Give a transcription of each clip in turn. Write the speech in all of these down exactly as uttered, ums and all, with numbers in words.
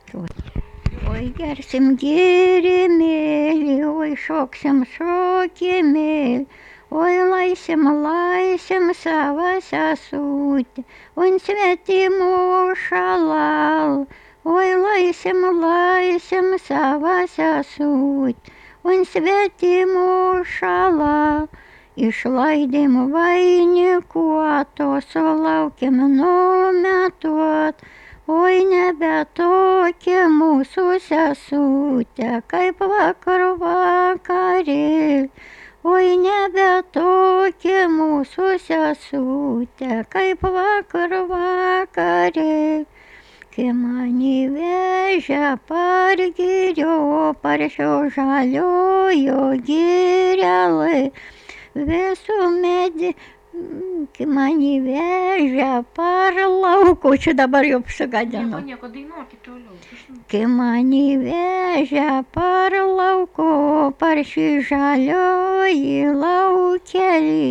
Oi gersim gėrimėlį, oi šoksim šokimėlį, oi laisim laisim savą sesutę, un svetimų šalal, oi laisim laisim savą sesutę, un svetimų šalal. Išlaidėm vainikuoto, sulaukėm numetuot, oi nebe tokia mūsų sesutė, kaip vakar vakarėl. Oi nebe tokia mūsų sesutė, kaip vakar vakarėl. Kai mane vežė pargirio, paršio žaliojo girelai, visų medį, kai mane vežė par lauko, čia dabar jau Nieko, apsigadino. nieko, dainuokit toliau. Prašau. Kai mane vežė par lauko, par šį žaliojį laukelį,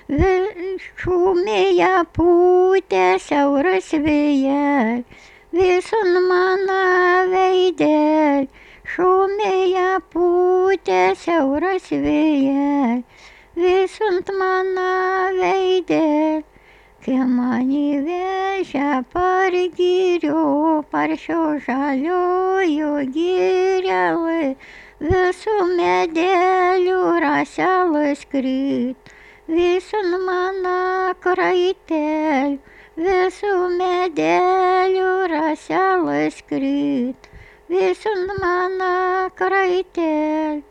šūmėje pūtė siauras vėjelis, visun mano veidelį, šūmėje pūtė siauras vėjelis, visunt mano veidelį. Kai mane vežė par girio, par šio žaliojo girelai, visų medelių raselas krit, visun mano kraitelį, visų medelių raselas krit, visun mano kraitelį.